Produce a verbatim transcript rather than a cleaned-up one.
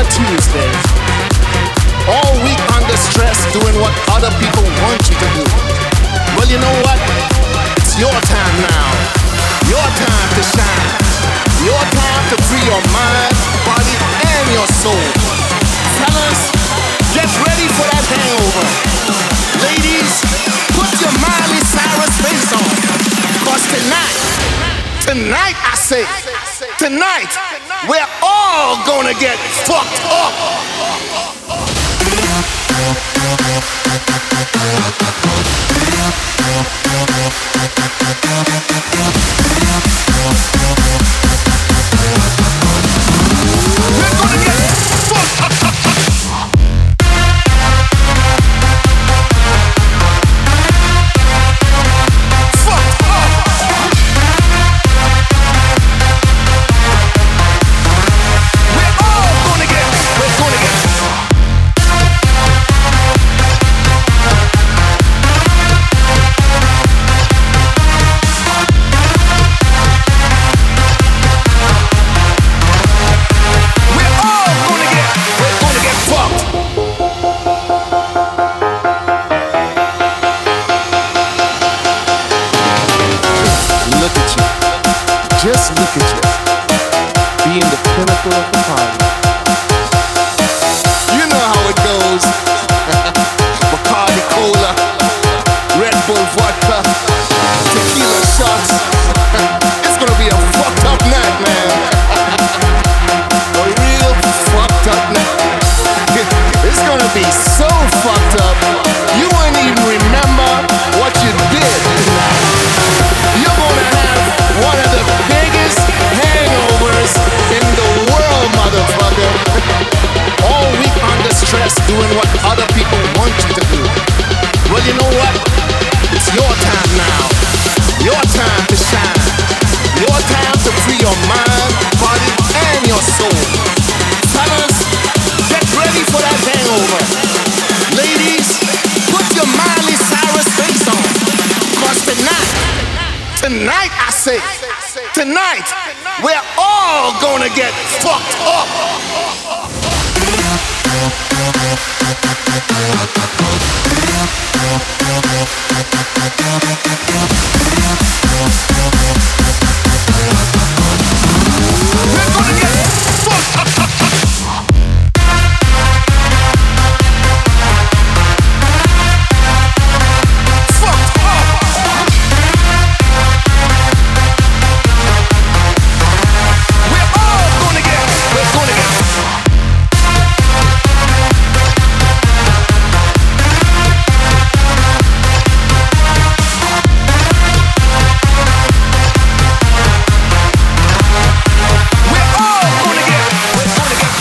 a Tuesday. All week under stress, doing what other people want you to do. Well, you know what? It's your time now. Your time to shine. Your time to free your mind, body, and your soul. Fellas, get ready for that hangover. Ladies, put your Miley Cyrus face on. Cause tonight, tonight I say, tonight, we're all gonna get fucked up. We're gonna get fucked up. Just look at you, being the pinnacle of the party. You know how it goes. Bacardi Cola, Red Bull vodka, tequila shots. It's gonna be a fucked up night, man. A real fucked up night. It's gonna be so fucked up, you won't even remember what you did tonight. You're gonna have one of the biggest hangovers in the world, motherfucker. All week under stress, doing what other people want you to do. Well, you know what? It's your time now. Your time to shine. Your time to free your mind, body, and your soul. Fellas, get ready for that hangover. Ladies, put your Miley Cyrus face on. Cause tonight, tonight I say, tonight, we're all gonna get fucked up.